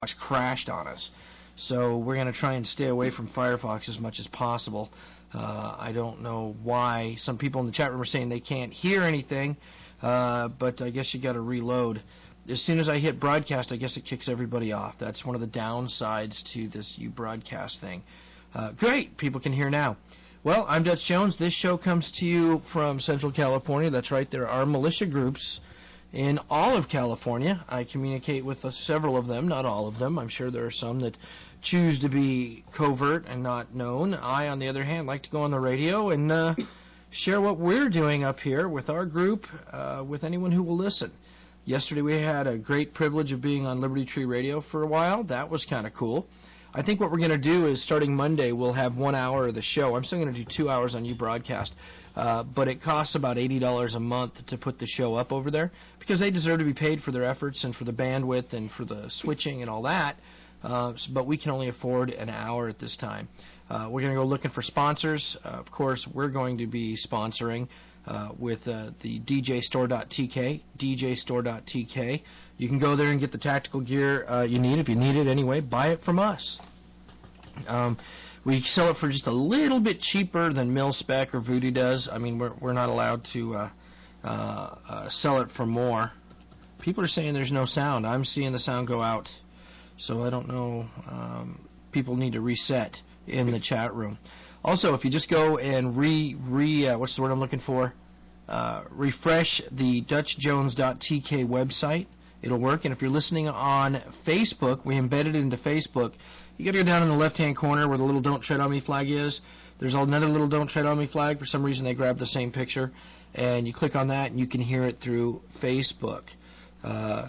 crashed on us. So we're going to try and stay away from Firefox as much as possible. I don't know why. Some people in the chat room are saying they can't hear anything, but I guess you got to reload. As soon as I hit broadcast, I guess it kicks everybody off. That's one of the downsides to this uBroadcast thing. Great, people can hear now. Well, I'm Dutch Jones. This show comes to you from Central California. That's right, there are militia groups in all of California. I communicate with several of them, not all of them. I'm sure there are some that choose to be covert and not known. I, on the other hand, like to go on the radio and share what we're doing up here with our group, with anyone who will listen. Yesterday we had a great privilege of being on Liberty Tree Radio for a while. That was kind of cool. I think what we're going to do is starting Monday we'll have 1 hour of the show. I'm still going to do 2 hours on uBroadcast, but it costs about $80 a month to put the show up over there because they deserve to be paid for their efforts and for the bandwidth and for the switching and all that. But we can only afford an hour at this time. We're going to go looking for sponsors. Of course, we're going to be sponsoring with the DJstore.tk, DJstore.tk. You can go there and get the tactical gear you need. If you need it anyway, buy it from us. We sell it for just a little bit cheaper than Mil-Spec or Voodoo does. I mean, we're not allowed to sell it for more. People are saying there's no sound. I'm seeing the sound go out. So I don't know. People need to reset in the chat room. Also, if you just go and what's the word I'm looking for? Refresh the DutchJones.tk website. It'll work. And if you're listening on Facebook, we embedded it into Facebook. You got to go down in the left-hand corner where the little "Don't Tread on Me" flag is. There's another little "Don't Tread on Me" flag. For some reason, they grabbed the same picture. And you click on that, and you can hear it through Facebook. There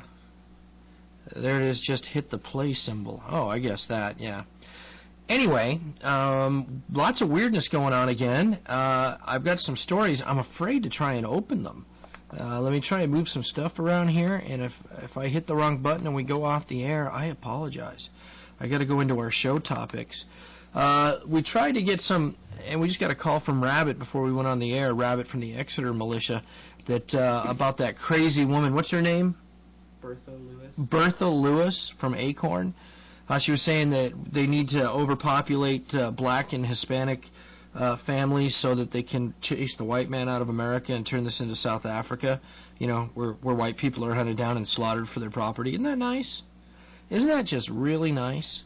it is. Just hit the play symbol. Oh, I guess that, yeah. Anyway, lots of weirdness going on again. I've got some stories. I'm afraid to try and open them. Let me try and move some stuff around here, and if I hit the wrong button and we go off the air, I apologize. I got to go into our show topics. We tried to get some, and we just got a call from Rabbit before we went on the air, Rabbit from the Exeter militia, that about that crazy woman. What's her name? Bertha Lewis. Bertha Lewis from Acorn. She was saying that they need to overpopulate black and Hispanic families so that they can chase the white man out of America and turn this into South Africa, you know, where white people are hunted down and slaughtered for their property. Isn't that nice? Isn't that just really nice?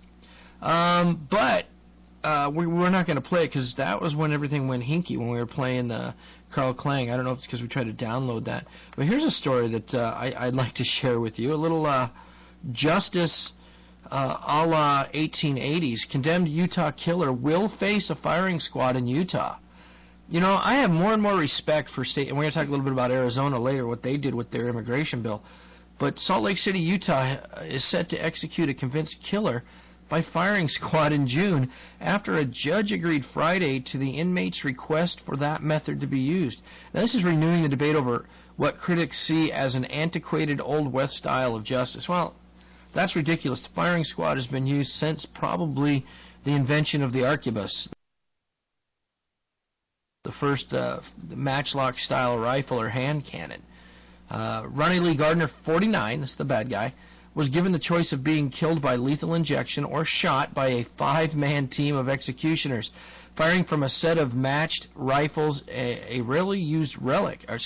But we're not going to play it because that was when everything went hinky, when we were playing Carl Klang. I don't know if it's because we tried to download that. But here's a story that I'd like to share with you. A little justice a la 1880s. Condemned Utah killer will face a firing squad in Utah. You know, I have more and more respect for state, and we're going to talk a little bit about Arizona later, what they did with their immigration bill. But Salt Lake City, Utah is set to execute a convinced killer by firing squad in June after a judge agreed Friday to the inmate's request for that method to be used. Now, this is renewing the debate over what critics see as an antiquated Old West style of justice. Well, that's ridiculous. The firing squad has been used since probably the invention of the arquebus, the first matchlock-style rifle or hand cannon. Ronnie Lee Gardner, 49, that's the bad guy, was given the choice of being killed by lethal injection or shot by a 5-man team of executioners, firing from a set of matched rifles, a rarely used relic that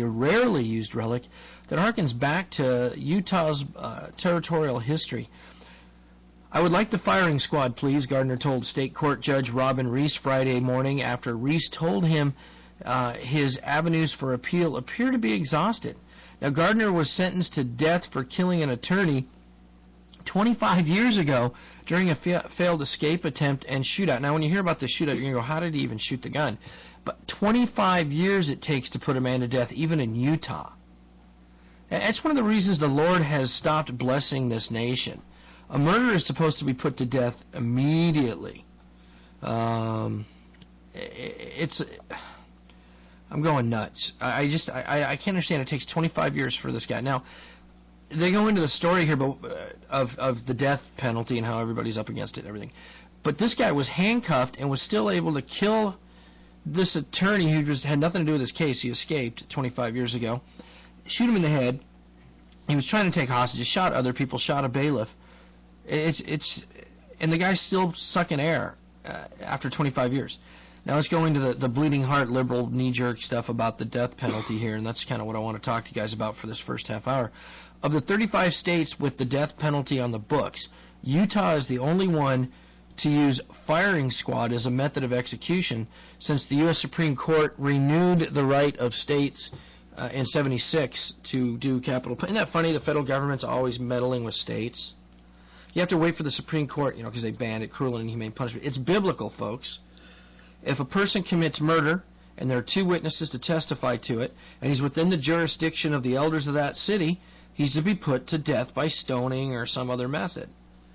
harkens back to Utah's territorial history. I would like the firing squad, please, Gardner told State Court Judge Robin Reese Friday morning after Reese told him his avenues for appeal appear to be exhausted. Now, Gardner was sentenced to death for killing an attorney 25 years ago during a failed escape attempt and shootout. Now, when you hear about the shootout, you're going to go, how did he even shoot the gun? But 25 years it takes to put a man to death, even in Utah. That's one of the reasons the Lord has stopped blessing this nation. A murderer is supposed to be put to death immediately. I'm going nuts. I can't understand. It takes 25 years for this guy. Now, they go into the story here of the death penalty and how everybody's up against it and everything. But this guy was handcuffed and was still able to kill this attorney who just had nothing to do with his case. He escaped 25 years ago. Shoot him in the head. He was trying to take hostages, shot other people, shot a bailiff. And the guy's still sucking air after 25 years. Now let's go into the bleeding heart liberal knee-jerk stuff about the death penalty here, and that's kind of what I want to talk to you guys about for this first half hour. Of the 35 states with the death penalty on the books, Utah is the only one to use firing squad as a method of execution since the U.S. Supreme Court renewed the right of states in 76 to do capital punishment. Isn't that funny? The federal government's always meddling with states. You have to wait for the Supreme Court, because they banned it, cruel and inhumane punishment. It's biblical, folks. If a person commits murder and there are 2 witnesses to testify to it, and he's within the jurisdiction of the elders of that city, he's to be put to death by stoning or some other method.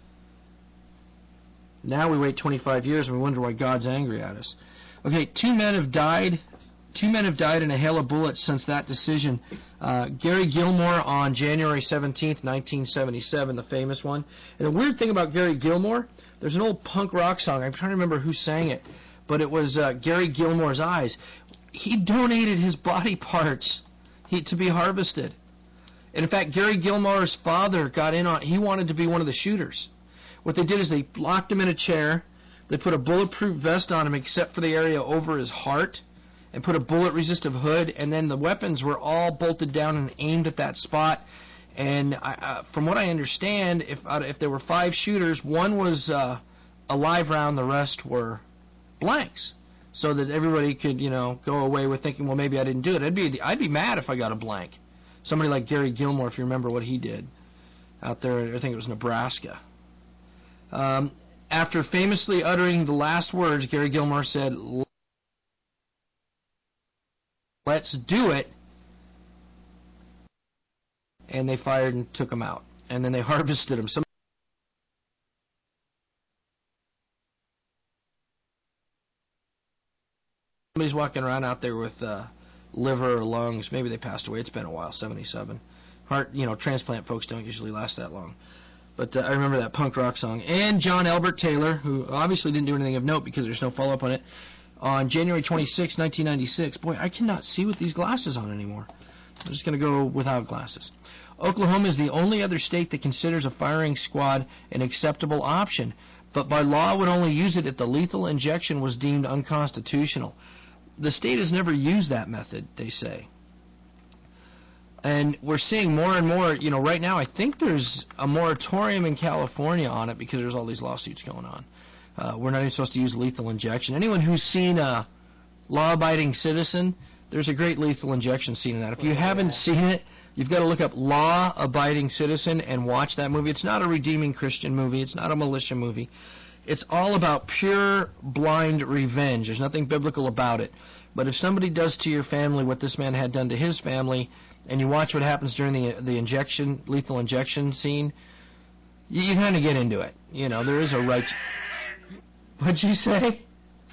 Now we wait 25 years and we wonder why God's angry at us. Okay, 2 men have died. 2 men have died in a hail of bullets since that decision. Gary Gilmore on January 17th, 1977, the famous one. And the weird thing about Gary Gilmore, there's an old punk rock song. I'm trying to remember who sang it, but it was Gary Gilmore's Eyes. He donated his body parts to be harvested. And in fact, Gary Gilmore's father got in on. He wanted to be one of the shooters. What they did is they locked him in a chair. They put a bulletproof vest on him except for the area over his heart, and put a bullet-resistant hood, and then the weapons were all bolted down and aimed at that spot. And from what I understand, if there were 5 shooters, 1 was a live round, the rest were blanks, so that everybody could, go away with thinking, well, maybe I didn't do it. I'd be mad if I got a blank. Somebody like Gary Gilmore, if you remember what he did out there, I think it was Nebraska. After famously uttering the last words, Gary Gilmore said, "Let's do it," and they fired and took him out, and then they harvested him. Somebody's walking around out there with liver or lungs. Maybe they passed away. It's been a while, 77. Heart, transplant folks don't usually last that long. But I remember that punk rock song. And John Albert Taylor, who obviously didn't do anything of note because there's no follow-up on it, on January 26, 1996. Boy, I cannot see with these glasses on anymore. I'm just going to go without glasses. Oklahoma is the only other state that considers a firing squad an acceptable option, but by law would only use it if the lethal injection was deemed unconstitutional. The state has never used that method, they say. And we're seeing more and more, right now I think there's a moratorium in California on it because there's all these lawsuits going on. We're not even supposed to use lethal injection. Anyone who's seen a Law-Abiding Citizen, there's a great lethal injection scene in that. If you haven't seen it, you've got to look up Law-Abiding Citizen and watch that movie. It's not a redeeming Christian movie. It's not a militia movie. It's all about pure, blind revenge. There's nothing biblical about it. But if somebody does to your family what this man had done to his family, and you watch what happens during the lethal injection scene, you kind of get into it. There is a right. What'd you say?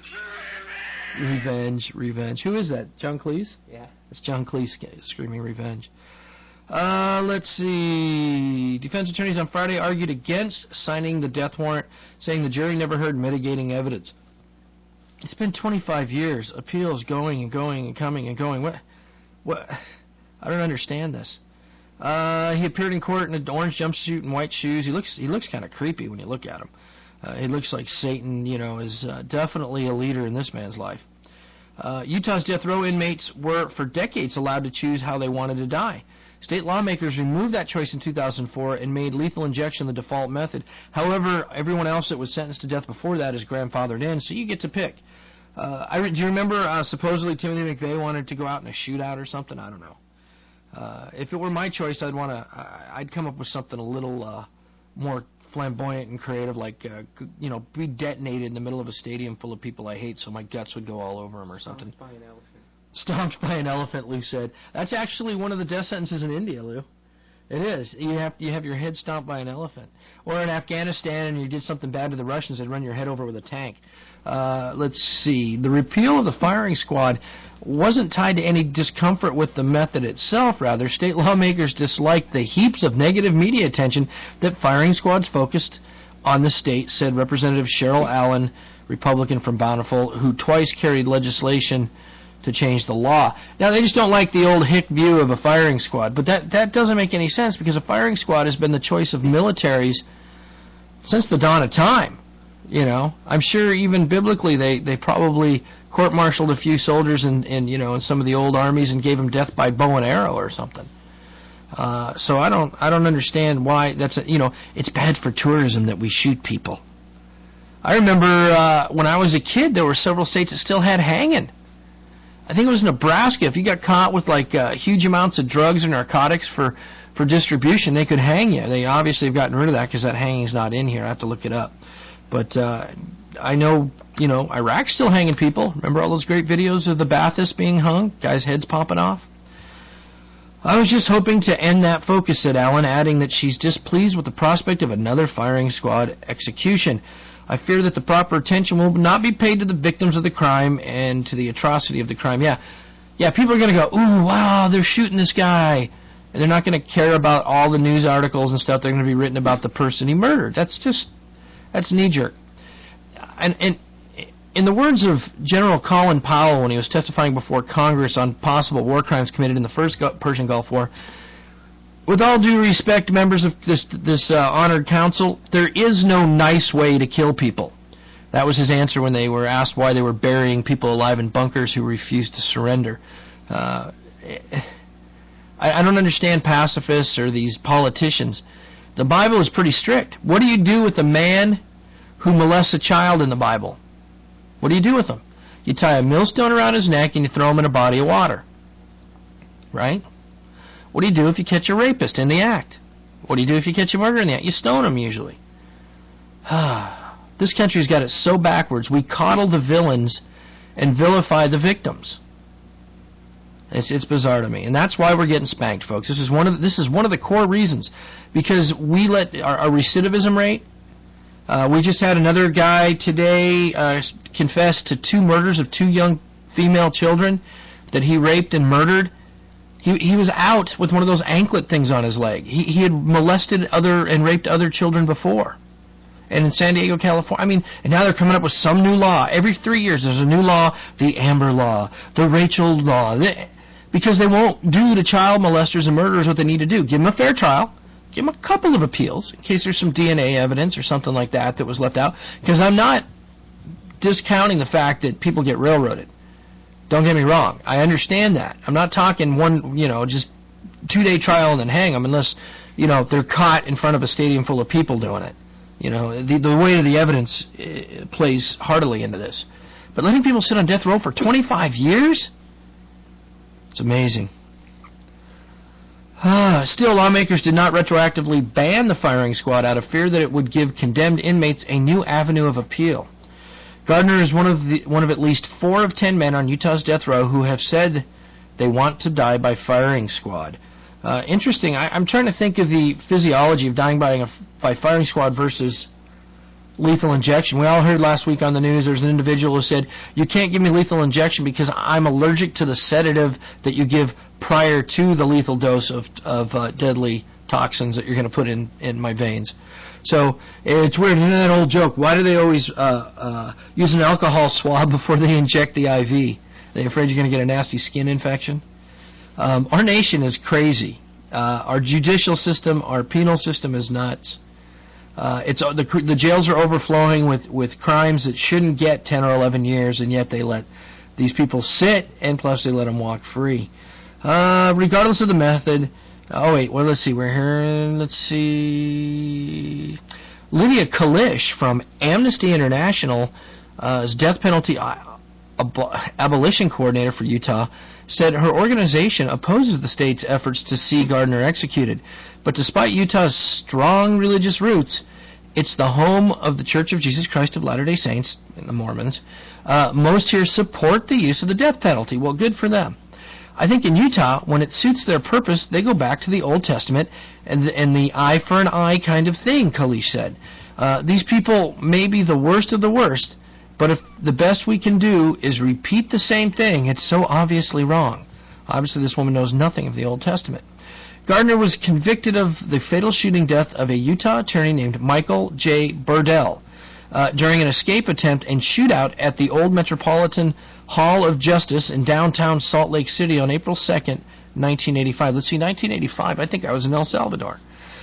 Revenge. Who is that? John Cleese? Yeah. It's John Cleese screaming revenge. Let's see. Defense attorneys on Friday argued against signing the death warrant, saying the jury never heard mitigating evidence. It's been 25 years. Appeals going and going and coming and going. What? I don't understand this. He appeared in court in an orange jumpsuit and white shoes. He looks kind of creepy when you look at him. He looks like Satan, is definitely a leader in this man's life. Utah's death row inmates were for decades allowed to choose how they wanted to die. State lawmakers removed that choice in 2004 and made lethal injection the default method. However, everyone else that was sentenced to death before that is grandfathered in, so you get to pick. Do you remember supposedly Timothy McVeigh wanted to go out in a shootout or something? I don't know. If it were my choice, I'd come up with something a little more flamboyant and creative, like be detonated in the middle of a stadium full of people I hate, so my guts would go all over them or something. Stomped by an elephant. Stomped by an elephant, Lou said. That's actually one of the death sentences in India, Lou. It is. You have your head stomped by an elephant. Or in Afghanistan, and you did something bad to the Russians, they'd run your head over with a tank. Let's see. The repeal of the firing squad wasn't tied to any discomfort with the method itself. Rather, state lawmakers disliked the heaps of negative media attention that firing squads focused on the state, said Representative Cheryl Allen, Republican from Bountiful, who twice carried legislation to change the law. Now, they just don't like the old hick view of a firing squad, but that doesn't make any sense because a firing squad has been the choice of militaries since the dawn of time. You know, I'm sure even biblically they probably court-martialed a few soldiers in some of the old armies and gave them death by bow and arrow or something. So I don't understand why it's bad for tourism that we shoot people. I remember when I was a kid, there were several states that still had hanging. I think it was Nebraska. If you got caught with huge amounts of drugs or narcotics for distribution, they could hang you. They obviously have gotten rid of that because that hanging's not in here. I have to look it up. But I know, Iraq's still hanging people. Remember all those great videos of the Ba'athists being hung? Guys' heads popping off? I was just hoping to end that focus, said Allen, adding that she's displeased with the prospect of another firing squad execution. I fear that the proper attention will not be paid to the victims of the crime and to the atrocity of the crime. Yeah, people are going to go, ooh, wow, they're shooting this guy. And they're not going to care about all the news articles and stuff. They're going to be written about the person he murdered. That's knee-jerk. And in the words of General Colin Powell when he was testifying before Congress on possible war crimes committed in the first Persian Gulf War, with all due respect, members of this honored council, there is no nice way to kill people. That was his answer when they were asked why they were burying people alive in bunkers who refused to surrender. I don't understand pacifists or these politicians. The Bible is pretty strict. What do you do with a man who molests a child in the Bible? What do you do with him? You tie a millstone around his neck and you throw him in a body of water. Right? What do you do if you catch a rapist in the act? What do you do if you catch a murderer in the act? You stone him usually. This country's got it so backwards. We coddle the villains and vilify the victims. It's bizarre to me, and that's why we're getting spanked, folks. This is one of the core reasons, because we let our recidivism rate. We just had another guy today confess to 2 murders of 2 young female children that he raped and murdered. He was out with one of those anklet things on his leg. He had molested and raped other children before. And in San Diego, California, and now they're coming up with some new law. Every 3 years there's a new law, the Amber Law, the Rachel Law, because they won't do to child molesters and murderers what they need to do. Give them a fair trial. Give them a couple of appeals in case there's some DNA evidence or something like that was left out. Because I'm not discounting the fact that people get railroaded. Don't get me wrong. I understand that. I'm not talking just 2-day trial and then hang them unless, they're caught in front of a stadium full of people doing it. The weight of the evidence plays heartily into this. But letting people sit on death row for 25 years? It's amazing. Still, lawmakers did not retroactively ban the firing squad out of fear that it would give condemned inmates a new avenue of appeal. Gardner is one of at least 4 of 10 men on Utah's death row who have said they want to die by firing squad. Interesting. I'm trying to think of the physiology of dying by firing squad versus lethal injection. We all heard last week on the news there's an individual who said, you can't give me lethal injection because I'm allergic to the sedative that you give prior to the lethal dose of deadly toxins that you're going to put in my veins. So it's weird. You know that old joke, why do they always use an alcohol swab before they inject the IV? They're afraid you're going to get a nasty skin infection? Our nation is crazy. Our judicial system, our penal system is nuts. The jails are overflowing with crimes that shouldn't get 10 or 11 years, and yet they let these people sit, and plus they let them walk free. Regardless of the method. Let's see. We're here. Let's see. Lydia Kalish from Amnesty International, is death penalty abolition coordinator for Utah, said her organization opposes the state's efforts to see Gardner executed. But despite Utah's strong religious roots, it's the home of the Church of Jesus Christ of Latter-day Saints, and the Mormons. Most here support the use of the death penalty. Well, good for them. I think in Utah, when it suits their purpose, they go back to the Old Testament and the eye for an eye kind of thing, Kalish said. These people may be the worst of the worst, but if the best we can do is repeat the same thing, it's so obviously wrong. Obviously, this woman knows nothing of the Old Testament. Gardner was convicted of the fatal shooting death of a Utah attorney named Michael J. Burdell during an escape attempt and shootout at the Old Metropolitan Hall of Justice in downtown Salt Lake City on April 2nd, 1985. Let's see, 1985. I think I was in El Salvador.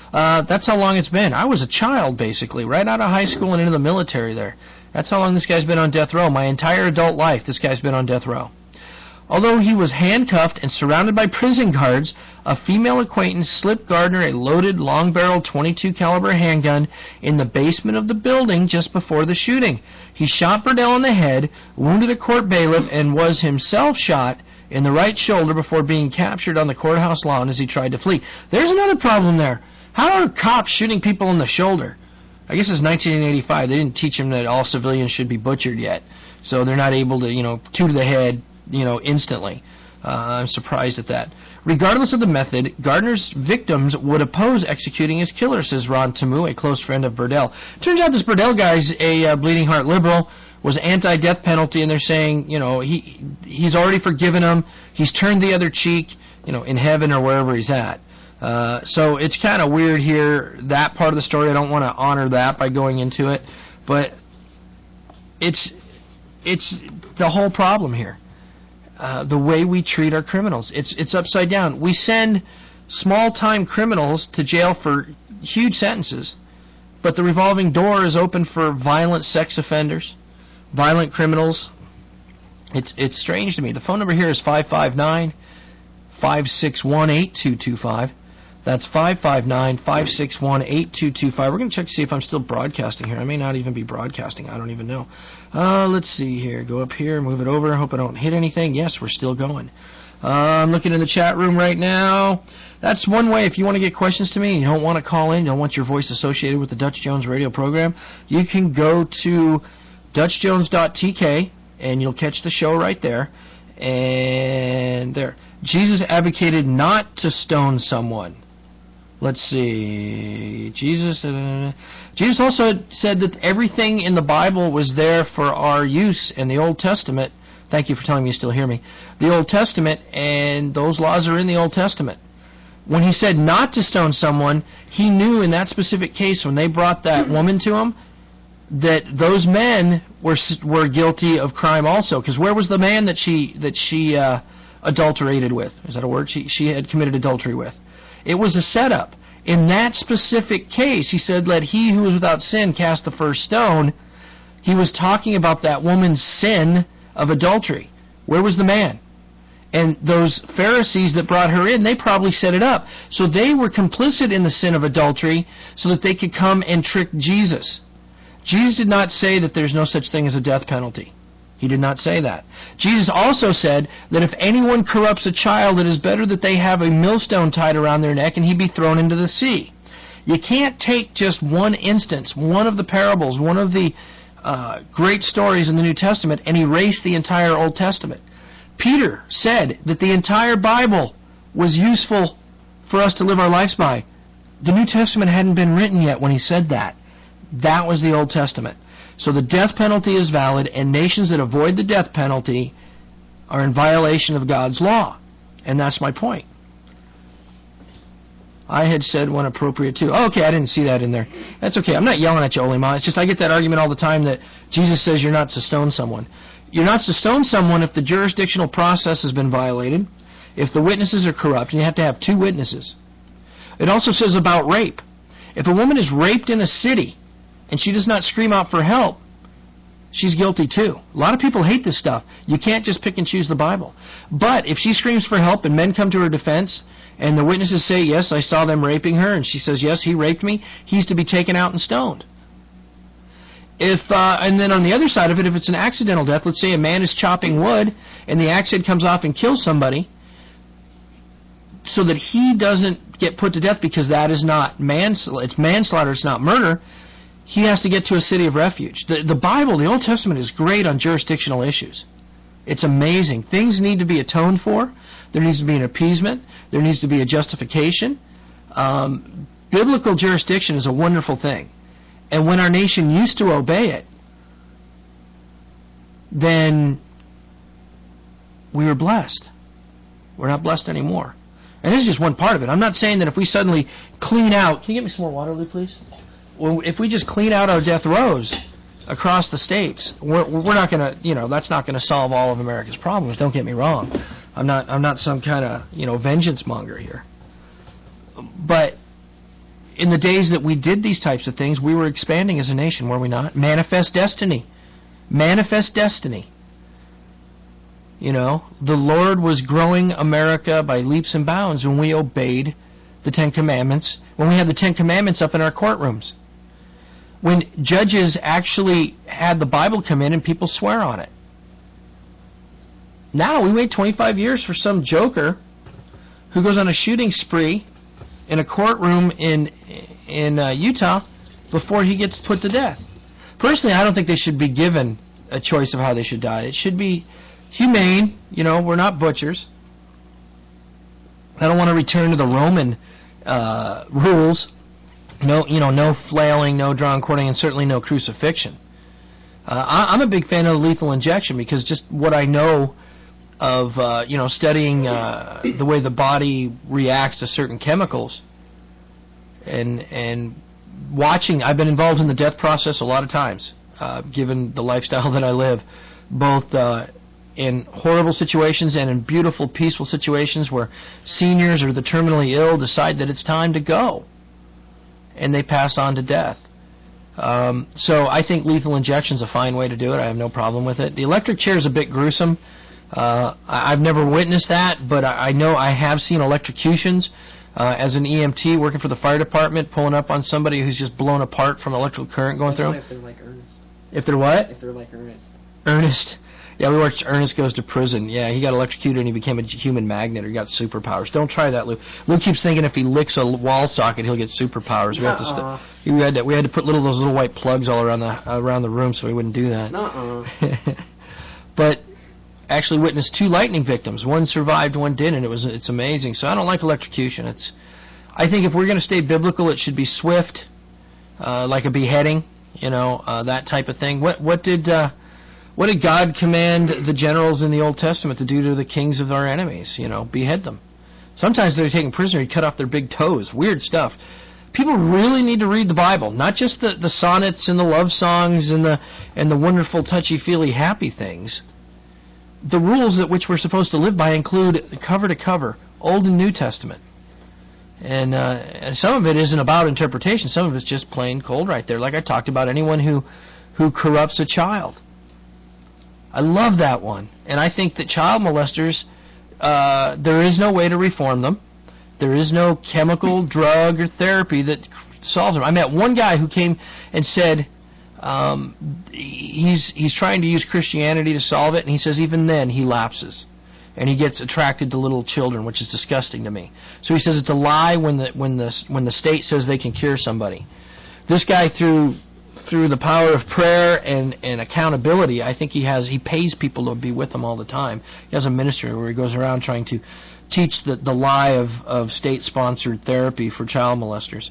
That's how long it's been. I was a child, basically, right out of high school and into the military there. That's how long this guy's been on death row. My entire adult life, this guy's been on death row. Although he was handcuffed and surrounded by prison guards, a female acquaintance slipped Gardner a loaded, long-barreled .22 caliber handgun in the basement of the building just before the shooting. He shot Burdell in the head, wounded a court bailiff, and was himself shot in the right shoulder before being captured on the courthouse lawn as he tried to flee. There's another problem there. How are cops shooting people in the shoulder? I guess it's 1985. They didn't teach him that all civilians should be butchered yet, so they're not able to, two to the head, instantly. I'm surprised at that. Regardless of the method, Gardner's victims would oppose executing his killer, says Ron Tamu, a close friend of Burdell. Turns out this Burdell guy's a bleeding heart liberal, was anti-death penalty, and they're saying, he's already forgiven him, he's turned the other cheek, in heaven or wherever he's at. So it's kind of weird here, that part of the story. I don't want to honor that by going into it, but it's the whole problem here. The way we treat our criminals. It's upside down. We send small-time criminals to jail for huge sentences, but the revolving door is open for violent sex offenders, violent criminals. It's strange to me. The phone number here is 559-561-8225. That's 559-561-8225. We're going to check to see if I'm still broadcasting here. I may not even be broadcasting. I don't even know. Let's see here. Go up here, move it over. I hope I don't hit anything. Yes, we're still going. I'm looking in the chat room right now. That's one way. If you want to get questions to me and you don't want to call in, you don't want your voice associated with the Dutch Jones radio program, you can go to DutchJones.tk and you'll catch the show right there. And there. Jesus advocated not to stone someone. Let's see. Jesus also said that everything in the Bible was there for our use in the Old Testament. Thank you for telling me you still hear me. The Old Testament, and those laws are in the Old Testament. When he said not to stone someone, he knew in that specific case when they brought that woman to him that those men were guilty of crime also. Because where was the man that she adulterated with? Is that a word? She had committed adultery with. It was a setup. In that specific case, he said, let he who is without sin cast the first stone. He was talking about that woman's sin of adultery. Where was the man? And those Pharisees that brought her in, they probably set it up. So they were complicit in the sin of adultery so that they could come and trick Jesus. Jesus did not say that there's no such thing as a death penalty. He did not say that. Jesus also said that if anyone corrupts a child, it is better that they have a millstone tied around their neck and he be thrown into the sea. You can't take just one instance, one of the parables, one of the great stories in the New Testament and erase the entire Old Testament. Peter said that the entire Bible was useful for us to live our lives by. The New Testament hadn't been written yet when he said that. That was the Old Testament. So the death penalty is valid, and nations that avoid the death penalty are in violation of God's law. And that's my point. I had said when appropriate too. Oh, okay, I didn't see that in there. That's okay. I'm not yelling at you, Olima. It's just I get that argument all the time that Jesus says you're not to stone someone. You're not to stone someone if the jurisdictional process has been violated, if the witnesses are corrupt, and you have to have two witnesses. It also says about rape. If a woman is raped in a city and she does not scream out for help, she's guilty too. A lot of people hate this stuff. You can't just pick and choose the Bible. But if she screams for help and men come to her defense and the witnesses say, yes, I saw them raping her, and she says, yes, he raped me, he's to be taken out and stoned. And then on the other side of it, if it's an accidental death, let's say a man is chopping wood and the axe head comes off and kills somebody, so that he doesn't get put to death because that is not manslaughter, it's manslaughter, it's not murder, he has to get to a city of refuge. The Bible, the Old Testament, is great on jurisdictional issues. It's amazing. Things need to be atoned for. There needs to be an appeasement. There needs to be a justification. Biblical jurisdiction is a wonderful thing. And when our nation used to obey it, then we were blessed. We're not blessed anymore. And this is just one part of it. I'm not saying that if we suddenly clean out... Can you get me some more water, Lou, please? Well, if we just clean out our death rows across the states, we're not going to, that's not going to solve all of America's problems. Don't get me wrong. I'm not some kind of, vengeance monger here. But in the days that we did these types of things, we were expanding as a nation, were we not? Manifest destiny. Manifest destiny. You know, the Lord was growing America by leaps and bounds when we obeyed the Ten Commandments, when we had the Ten Commandments up in our courtrooms. When judges actually had the Bible come in and people swear on it. Now we wait 25 years for some joker who goes on a shooting spree in a courtroom in Utah before he gets put to death. Personally, I don't think they should be given a choice of how they should die. It should be humane. You know, we're not butchers. I don't want to return to the Roman rules. No flailing, no drawn quartering, and certainly no crucifixion. I'm a big fan of lethal injection because just what I know of studying the way the body reacts to certain chemicals, and watching. I've been involved in the death process a lot of times, given the lifestyle that I live, both in horrible situations and in beautiful, peaceful situations where seniors or the terminally ill decide that it's time to go, and they pass on to death. So I think lethal injection is a fine way to do it. I have no problem with it. The electric chair is a bit gruesome. I've never witnessed that, but I know I have seen electrocutions as an EMT working for the fire department, pulling up on somebody who's just blown apart from electrical current going through. If they're like Ernest. If they're what? If they're like Ernest. Ernest. Yeah, we watched Ernest Goes to Prison. Yeah, he got electrocuted and he became a human magnet, or he got superpowers. Don't try that, Lou. Lou keeps thinking if he licks a wall socket, he'll get superpowers. We had to put those little white plugs all around the room so he wouldn't do that. But actually witnessed 2 lightning victims. One survived, one didn't. It's amazing. So I don't like electrocution. I think if we're going to stay biblical, it should be swift, like a beheading. That type of thing. What did God command the generals in the Old Testament to do to the kings of our enemies? Behead them. Sometimes they're taken prisoner. He cut off their big toes. Weird stuff. People really need to read the Bible, not just the sonnets and the love songs and the wonderful touchy-feely happy things. The rules at which we're supposed to live by include cover to cover, Old and New Testament. And some of it isn't about interpretation. Some of it's just plain cold right there. Like I talked about, anyone who corrupts a child. I love that one. And I think that child molesters, there is no way to reform them. There is no chemical, drug, or therapy that solves them. I met one guy who came and said he's trying to use Christianity to solve it, and he says even then he lapses. And he gets attracted to little children, which is disgusting to me. So he says it's a lie when the state says they can cure somebody. This guy, through the power of prayer and accountability, I think he pays people to be with him all the time. He has a ministry where he goes around trying to teach the lie of state-sponsored therapy for child molesters.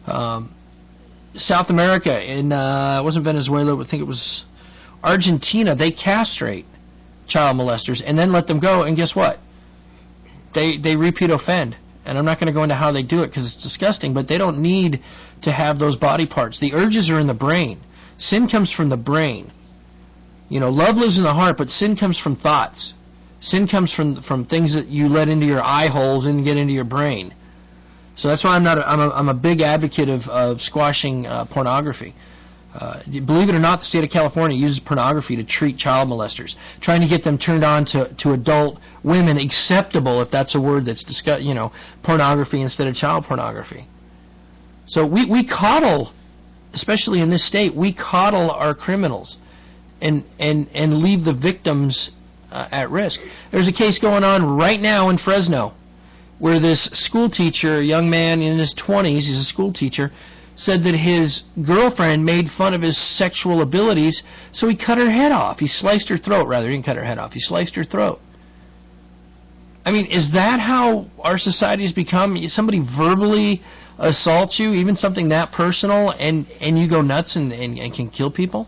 South America, it wasn't Venezuela, but I think it was Argentina, they castrate child molesters and then let them go, and guess what? They repeat offend. And I'm not going to go into how they do it because it's disgusting, but they don't need to have those body parts. The urges are in the brain. Sin comes from the brain. Love lives in the heart, but sin comes from thoughts. Sin comes from things that you let into your eye holes and get into your brain. So that's why I'm a big advocate of squashing pornography. Believe it or not, the state of California uses pornography to treat child molesters, trying to get them turned on to adult women, acceptable, if that's a word that's discussed, pornography instead of child pornography. So we coddle, especially in this state, we coddle our criminals and leave the victims at risk. There's a case going on right now in Fresno where this school teacher, a young man in his 20s, he's a school teacher, said that his girlfriend made fun of his sexual abilities, so he cut her head off. He sliced her throat, rather. He didn't cut her head off. He sliced her throat. I mean, is that how our society has become? Somebody verbally assaults you, even something that personal, and you go nuts and can kill people?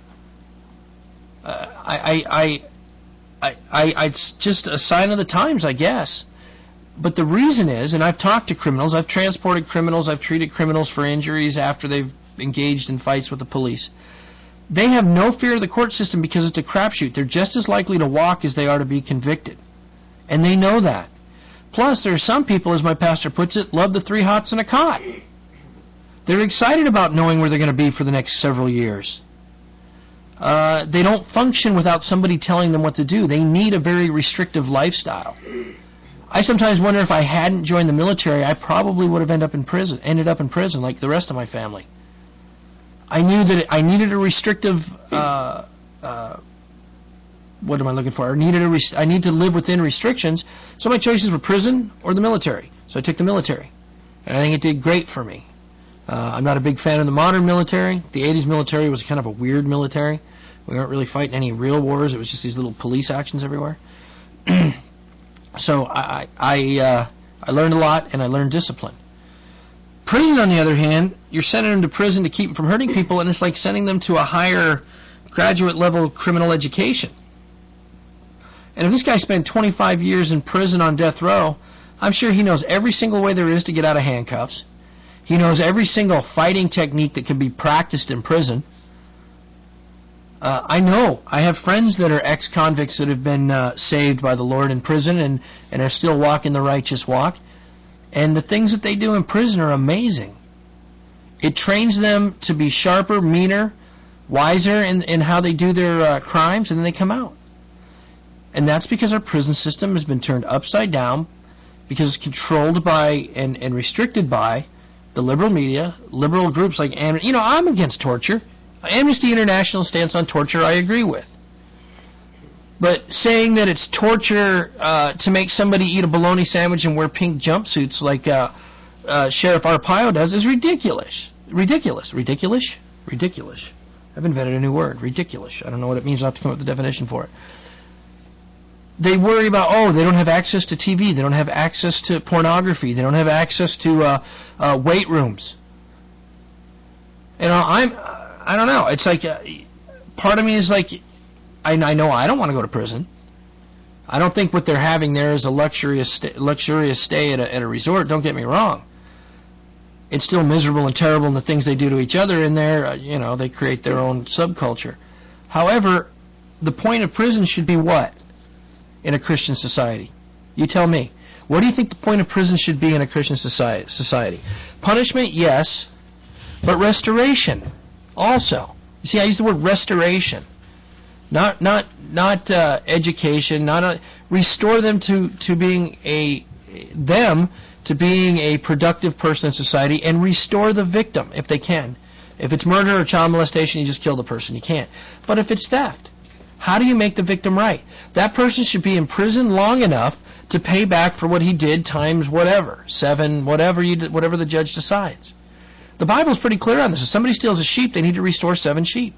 It's just a sign of the times, I guess. But the reason is, and I've talked to criminals, I've transported criminals, I've treated criminals for injuries after they've engaged in fights with the police. They have no fear of the court system because it's a crapshoot. They're just as likely to walk as they are to be convicted. And they know that. Plus, there are some people, as my pastor puts it, love the 3 hots and a cot. They're excited about knowing where they're going to be for the next several years. They don't function without somebody telling them what to do. They need a very restrictive lifestyle. I sometimes wonder if I hadn't joined the military, I probably would have ended up in prison like the rest of my family. I knew that I needed a restrictive, what am I looking for? I need to live within restrictions, so my choices were prison or the military. So I took the military, and I think it did great for me. I'm not a big fan of the modern military. The 80s military was kind of a weird military. We weren't really fighting any real wars. It was just these little police actions everywhere. So I learned a lot, and I learned discipline. Prison, on the other hand, you're sending them to prison to keep them from hurting people, and it's like sending them to a higher graduate-level criminal education. And if this guy spent 25 years in prison on death row, I'm sure he knows every single way there is to get out of handcuffs. He knows every single fighting technique that can be practiced in prison. I have friends that are ex-convicts that have been saved by the Lord in prison and are still walking the righteous walk. And the things that they do in prison are amazing. It trains them to be sharper, meaner, wiser in how they do their crimes, and then they come out. And that's because our prison system has been turned upside down, because it's controlled by and restricted by the liberal media, liberal groups like Amnesty. You know, I'm against torture. Amnesty International stance on torture I agree with. But saying that it's torture to make somebody eat a bologna sandwich and wear pink jumpsuits like Sheriff Arpaio does is ridiculous. Ridiculous. Ridiculous? Ridiculous. I've invented a new word. Ridiculous. I don't know what it means. I'll have to come up with a definition for it. They worry about, they don't have access to TV. They don't have access to pornography. They don't have access to weight rooms. You know, I don't know. It's like, part of me is like, I know I don't want to go to prison. I don't think what they're having there is a luxurious stay at a resort. Don't get me wrong. It's still miserable and terrible in the things they do to each other in there. They create their own subculture. However, the point of prison should be what in a Christian society? You tell me. What do you think the point of prison should be in a Christian society? Punishment, yes, but restoration also. You see, I use the word restoration. Not education. Restore them to being a productive person in society, and restore the victim if they can. If it's murder or child molestation, you just kill the person. You can't. But if it's theft, how do you make the victim right? That person should be in prison long enough to pay back for what he did times whatever, 7, whatever the judge decides. The Bible's pretty clear on this. If somebody steals a sheep, they need to restore 7 sheep.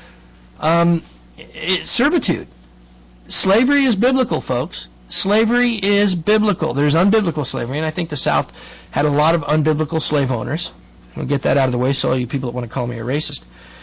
Servitude. Slavery is biblical, folks. Slavery is biblical. There's unbiblical slavery, and I think the South had a lot of unbiblical slave owners. I'll get that out of the way so all you people that want to call me a racist.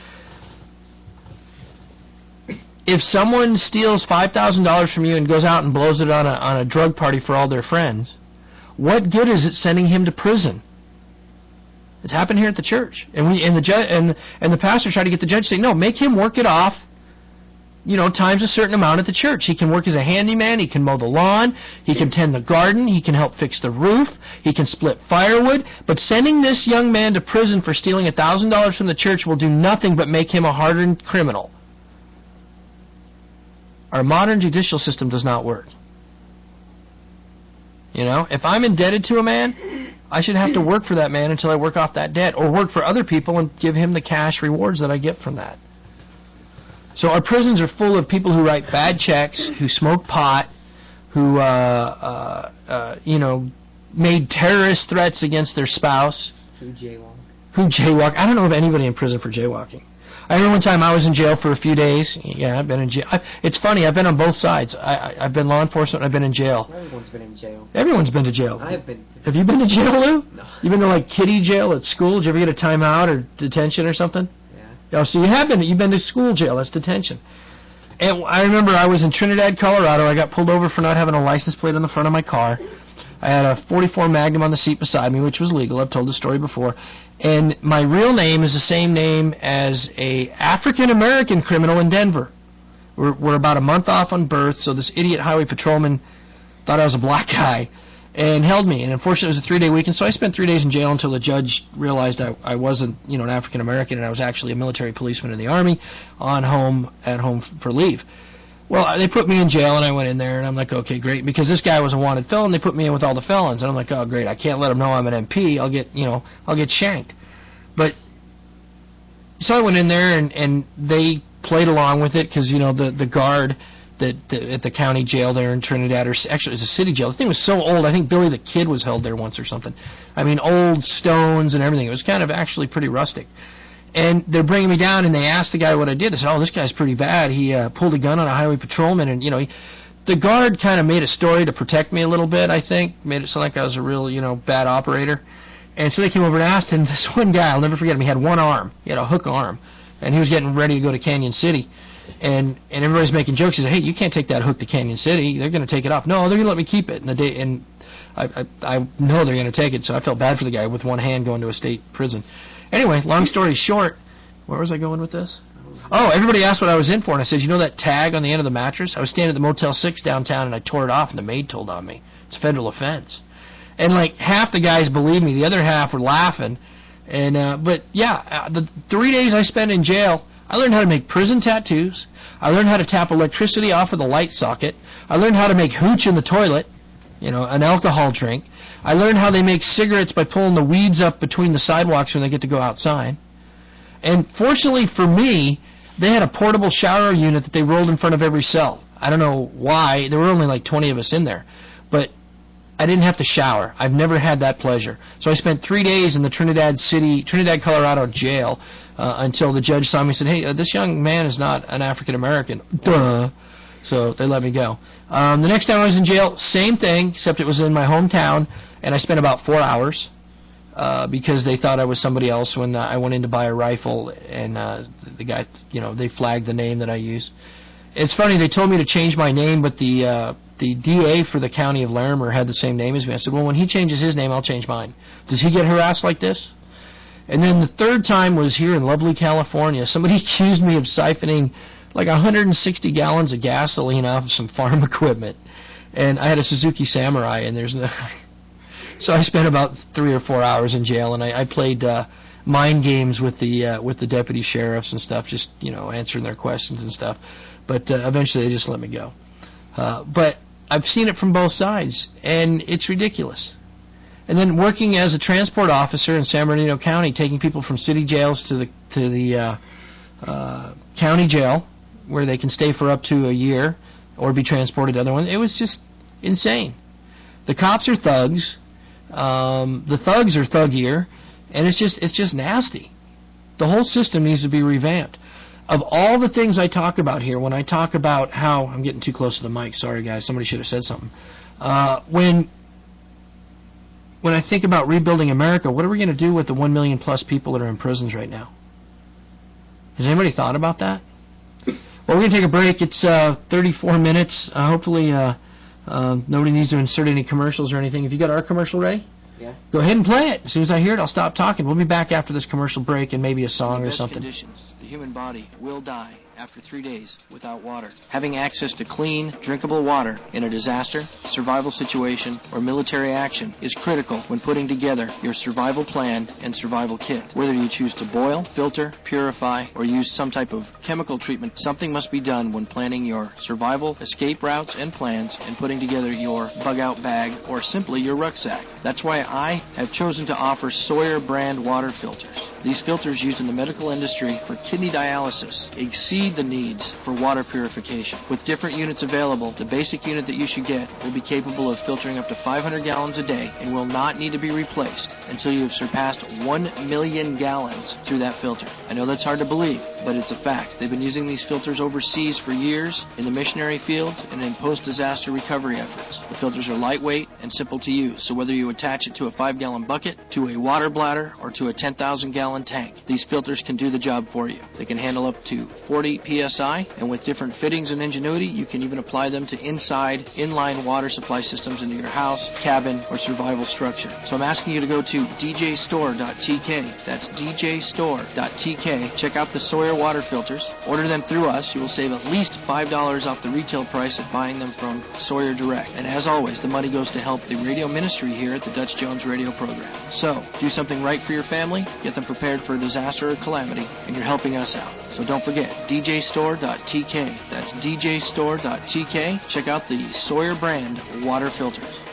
If someone steals $5,000 from you and goes out and blows it on a drug party for all their friends, what good is it sending him to prison? It's happened here at the church, and the pastor tried to get the judge to say, no, make him work it off, times a certain amount at the church. He can work as a handyman, he can mow the lawn, he can tend the garden, he can help fix the roof, he can split firewood, but sending this young man to prison for stealing $1,000 from the church will do nothing but make him a hardened criminal. Our modern judicial system does not work. If I'm indebted to a man, I should have to work for that man until I work off that debt, or work for other people and give him the cash rewards that I get from that. So our prisons are full of people who write bad checks, who smoke pot, who made terrorist threats against their spouse. Who jaywalk. I don't know of anybody in prison for jaywalking. I remember one time I was in jail for a few days. Yeah, I've been in jail. It's funny, I've been on both sides. I've been law enforcement, I've been in jail. Everyone's been in jail. Everyone's been to jail. I've been. Have you been to jail, Lou? No. You been to like kiddie jail at school? Did you ever get a timeout or detention or something? Yeah. Oh, so you've been to school jail. That's detention. And I remember I was in Trinidad, Colorado. I got pulled over for not having a license plate on the front of my car. I had a .44 Magnum on the seat beside me, which was legal. I've told the story before. And my real name is the same name as a African-American criminal in Denver. We're about a month off on birth, so this idiot highway patrolman thought I was a black guy. and held me. And unfortunately, it was a 3-day weekend, so I spent 3 days in jail until the judge realized I wasn't, an African American, and I was actually a military policeman in the Army at home for leave. Well, they put me in jail, and I went in there, and I'm like, okay, great, because this guy was a wanted felon. They put me in with all the felons, and I'm like, oh, great, I can't let them know I'm an MP. I'll get shanked. But so I went in there, and they played along with it because the guard at the county jail there in Trinidad, or actually it was a city jail. The thing was so old. I think Billy the Kid was held there once or something. I mean, old stones and everything. It was kind of actually pretty rustic. And they're bringing me down, and they asked the guy what I did. They said, oh, this guy's pretty bad. He pulled a gun on a highway patrolman, and, the guard kind of made a story to protect me a little bit, I think. Made it sound like I was a real, bad operator. And so they came over and asked him, this one guy, I'll never forget him, he had one arm. He had a hook arm. And he was getting ready to go to Canyon City. And everybody's making jokes. He said, hey, you can't take that hook to Canyon City. They're going to take it off. No, they're going to let me keep it. And I know they're going to take it, so I felt bad for the guy with one hand going to a state prison. Anyway, long story short, where was I going with this? Oh, everybody asked what I was in for, and I said, that tag on the end of the mattress? I was standing at the Motel 6 downtown, and I tore it off, and the maid told on me. It's a federal offense. And, half the guys believed me. The other half were laughing. And but, yeah, the 3 days I spent in jail, I learned how to make prison tattoos. I learned how to tap electricity off of the light socket. I learned how to make hooch in the toilet, an alcohol drink. I learned how they make cigarettes by pulling the weeds up between the sidewalks when they get to go outside. And fortunately for me, they had a portable shower unit that they rolled in front of every cell. I don't know why. There were only 20 of us in there. But I didn't have to shower. I've never had that pleasure. So I spent 3 days in the Trinidad, Colorado jail until the judge saw me and said, hey, this young man is not an African American. Duh. So they let me go. The next time I was in jail, same thing, except it was in my hometown, and I spent about 4 hours because they thought I was somebody else when I went in to buy a rifle, and the guy, they flagged the name that I used. It's funny, they told me to change my name, but the DA for the county of Larimer had the same name as me. I said, well, when he changes his name, I'll change mine. Does he get harassed like this? And then the third time was here in lovely California. Somebody accused me of siphoning 160 gallons of gasoline off of some farm equipment. And I had a Suzuki Samurai, and there's no... So I spent about 3 or 4 hours in jail, and I played mind games with the deputy sheriffs and stuff, just, answering their questions and stuff. But eventually they just let me go. But I've seen it from both sides, and it's ridiculous. And then working as a transport officer in San Bernardino County, taking people from city jails to the county jail, where they can stay for up to a year or be transported to other ones. It was just insane. The cops are thugs. The thugs are thuggier, and it's just nasty. The whole system needs to be revamped. Of all the things I talk about here, when I talk about how... I'm getting too close to the mic. Sorry, guys. Somebody should have said something. When I think about rebuilding America, what are we going to do with the 1 million plus people that are in prisons right now? Has anybody thought about that? Well, we're going to take a break. It's 34 minutes. Hopefully nobody needs to insert any commercials or anything. Have you got our commercial ready? Yeah. Go ahead and play it. As soon as I hear it, I'll stop talking. We'll be back after this commercial break and maybe a song or something. In the best conditions, the human body will die after 3 days without water. Having access to clean, drinkable water in a disaster, survival situation, or military action is critical when putting together your survival plan and survival kit. Whether you choose to boil, filter, purify, or use some type of chemical treatment, something must be done when planning your survival, escape routes, and plans, and putting together your bug-out bag or simply your rucksack. That's why I have chosen to offer Sawyer brand water filters. These filters used in the medical industry for kidney dialysis exceed the needs for water purification. With different units available, the basic unit that you should get will be capable of filtering up to 500 gallons a day and will not need to be replaced until you have surpassed 1 million gallons through that filter. I know that's hard to believe, but it's a fact. They've been using these filters overseas for years in the missionary fields and in post-disaster recovery efforts. The filters are lightweight and simple to use, so whether you attach it to a 5-gallon bucket, to a water bladder, or to a 10,000-gallon 50-gallon tank. These filters can do the job for you. They can handle up to 40 psi, and with different fittings and ingenuity, you can even apply them to inside, inline water supply systems into your house, cabin, or survival structure. So I'm asking you to go to djstore.tk. That's djstore.tk. Check out the Sawyer water filters. Order them through us. You will save at least $5 off the retail price of buying them from Sawyer Direct. And as always, the money goes to help the radio ministry here at the Dutch Jones Radio program. So, do something right for your family, get them prepared for a disaster or calamity, and you're helping us out. So don't forget, djstore.tk. That's djstore.tk. Check out the Sawyer brand water filters.